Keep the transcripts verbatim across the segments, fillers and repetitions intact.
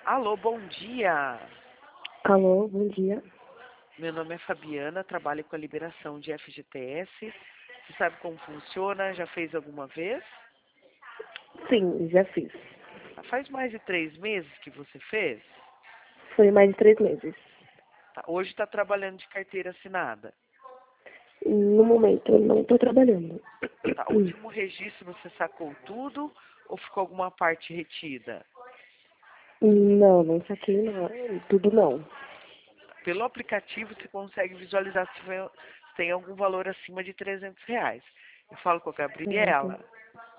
Alô, bom dia. Alô, bom dia. Meu nome é Fabiana, trabalho com a liberação de F G T S. Você sabe como funciona? Já fez alguma vez? Sim, já fiz. Faz mais de três meses que você fez? Foi mais de três meses. Tá, hoje está trabalhando de carteira assinada. No momento, eu não estou trabalhando. Tá, o último registro você sacou tudo ou ficou alguma parte retida? Não, não saquei não. Tudo não. Pelo aplicativo você consegue visualizar se vem- se tem algum valor acima de trezentos reais. Eu falo com a Certo. Gabriela.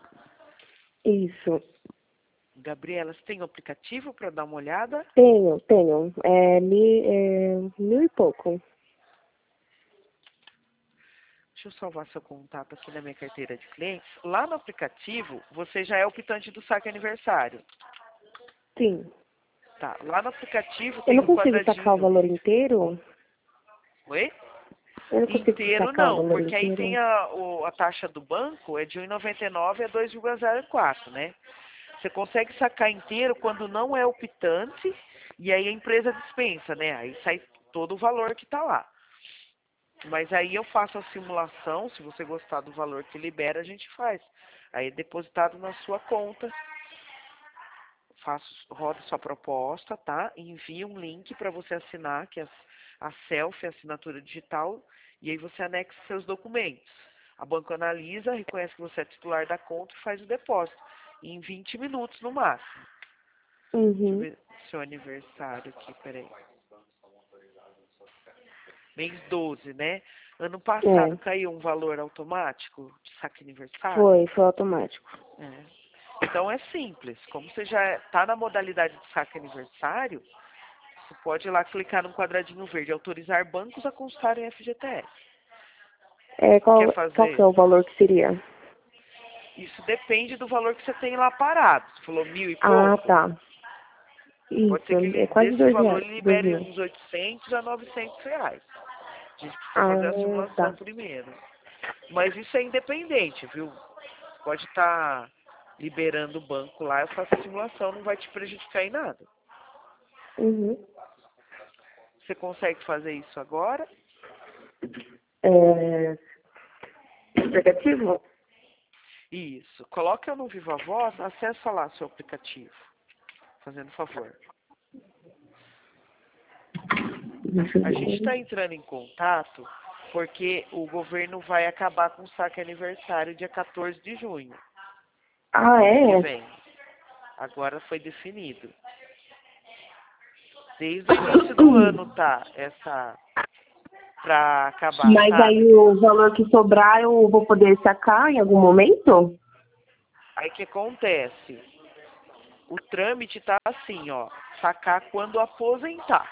Isso. Gabriela, você tem o aplicativo para dar uma olhada? Tenho, tenho. É, mi, é mil e pouco. Deixa eu salvar seu contato aqui na minha carteira de clientes. Lá no aplicativo, você já é optante do saque aniversário. Sim. Tá, lá no aplicativo Eu tem não um consigo sacar o quadradinho. valor inteiro? Oi? Eu não consigo Inteiro sacar o não, valor porque aí tem inteiro? a, o- a taxa do banco, é de um vírgula noventa e nove a dois vírgula zero quatro, né? Você consegue sacar inteiro quando não é optante e aí a empresa dispensa, né? Aí sai todo o valor que tá lá. Mas aí eu faço a simulação, se você gostar do valor que libera, a gente faz. Aí é depositado na sua conta, faço, roda sua proposta, tá? E envia um link para você assinar, que é a selfie, a assinatura digital, e aí você anexa seus documentos. A banca analisa, reconhece que você é titular da conta e faz o depósito. Em vinte minutos no máximo. Deixa eu Uhum. ver seu aniversário aqui, peraí. Mês doze, né? Ano passado É, caiu um valor automático de saque aniversário? foi, foi automático. É. Então é simples. Como você já está na modalidade de saque aniversário, você pode ir lá clicar no quadradinho verde, autorizar bancos a constarem F G T S. É, Quer qual, qual que fazer? é o valor que seria? Isso depende do valor que você tem lá parado. Você falou mil e Ah, pouco? tá. Pode ser Isso, que ele, é quase desse dois valor reais, ele dois libere mil. uns oitocentos a novecentos reais. A gente precisa Ah, fazer a simulação tá. primeiro. Mas isso é independente, viu? Pode estar liberando o banco lá, eu faço a simulação, não vai te prejudicar em nada. Uhum. Você consegue fazer isso agora? É, aplicativo? Isso. Coloca no Viva Voz, acessa lá seu aplicativo. Fazendo favor. Deixa eu A gente está ver. entrando em contato porque o governo vai acabar com o saque aniversário dia quatorze de junho, Ah, mês que é? vem. Agora foi definido. Desde o início do ano tá essa para acabar, Mas aí sabe? o valor que sobrar eu vou poder sacar em algum momento? Aí o que acontece? O trâmite tá assim, ó, sacar quando aposentar.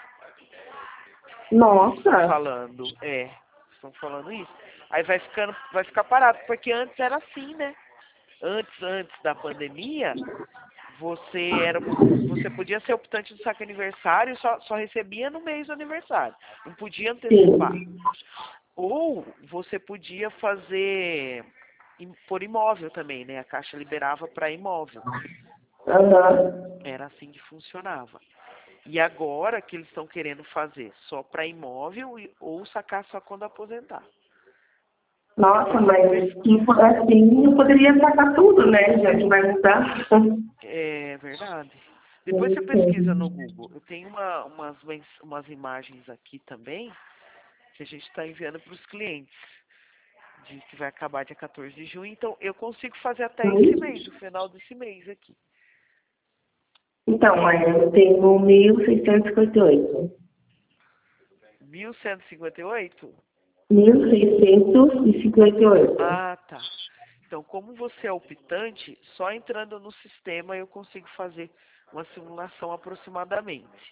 Estão Nossa. falando, é, estão falando isso. Aí vai ficando, vai ficar parado, porque antes era assim, né? Antes, antes da pandemia, você era, você podia ser optante do saque aniversário, só, só recebia no mês do aniversário, não podia antecipar. Sim. Ou você podia fazer im- por imóvel também, né? A Caixa liberava para imóvel. Aham. Era assim que funcionava. E agora que eles estão querendo fazer só para imóvel e- ou sacar só quando aposentar. Nossa, Depois você mas pesquisa. se for assim eu poderia sacar tudo, né? Já que vai mudar. É verdade. Depois você pesquisa no Sim. Google. Eu tenho uma, umas, mens- umas imagens aqui também que a gente está enviando para os clientes. De que vai acabar dia quatorze de junho. Então eu consigo fazer até esse mês, o final desse mês aqui. Então, aí eu tenho mil seiscentos e cinquenta e oito. mil cento e cinquenta e oito? Mil seiscentos e cinquenta e oito. Ah, tá. Então, como você é optante, só entrando no sistema eu consigo fazer uma simulação aproximadamente.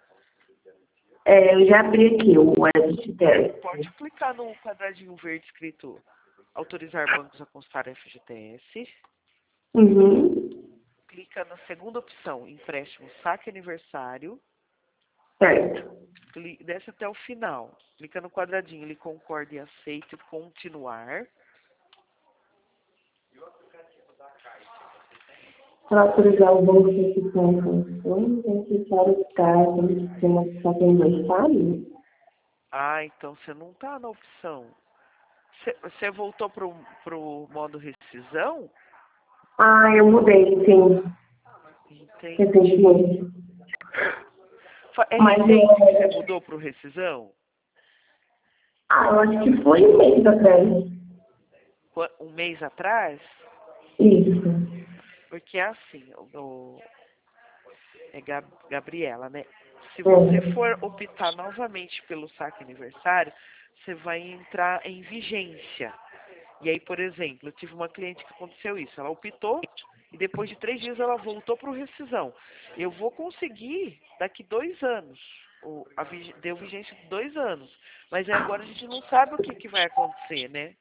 É, eu já abri aqui o Edit Test. Pode clicar no quadradinho verde escrito autorizar bancos a constar F G T S. Uhum. Clica na segunda opção, empréstimo saque aniversário. Certo. Cli- Desce até o final. Clica no quadradinho, ele concorda e aceita e continuar. Para autorizar o banco que está em funções, é necessário os casos que uma pessoa tem dois sabe? Ah, então você não tá na opção. Você, você voltou pro, pro modo rescisão? Ah, eu mudei, sim, Entendi. recentemente. Fa- É Mas recente que é... você mudou pro rescisão? Ah, eu acho que foi um mês atrás. Qua- Um mês atrás? Isso. Porque é assim, o, o- é Gab- Gabriela, né? Se você É. for optar novamente pelo saque aniversário, você vai entrar em vigência. E aí, por exemplo, eu tive uma cliente que aconteceu isso. Ela optou e depois de três dias ela voltou para o rescisão. Eu vou conseguir daqui dois anos. O, a, vig- deu vigência de dois anos. Mas aí agora a gente não sabe o que, que vai acontecer, né?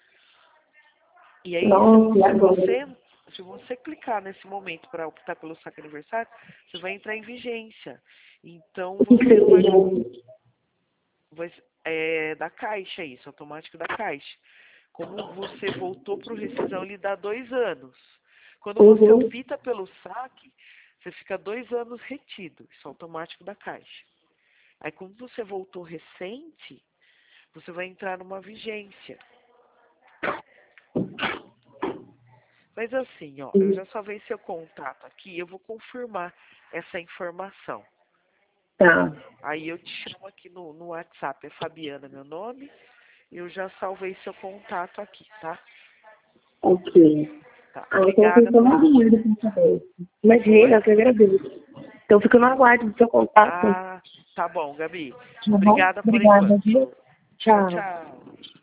E aí, Nossa, e se, se agora? você se você clicar nesse momento para optar pelo saque aniversário, você vai entrar em vigência. Então O que que você não vai, seria? vai é, da caixa isso, automático da caixa. Como você voltou para o rescisão, ele dá dois anos. Quando você Uhum. opta pelo saque, você fica dois anos retido. Isso é automático da caixa. Aí quando você voltou recente, você vai entrar numa vigência. Mas assim, ó, eu já salvei seu contato aqui, eu vou confirmar essa informação. Tá. Aí eu te chamo aqui no, no WhatsApp, é Fabiana meu nome, eu já salvei seu contato aqui, tá? Ok. Tá, Ah, então obrigada fica no por... aguardo pra saber. Imagina, Oi? eu que agradeço. Então fica no aguardo do seu contato. Ah, tá bom, Gabi. Tá bom? Obrigada por Obrigada, enquanto. viu? Tchau, Tchau. tchau.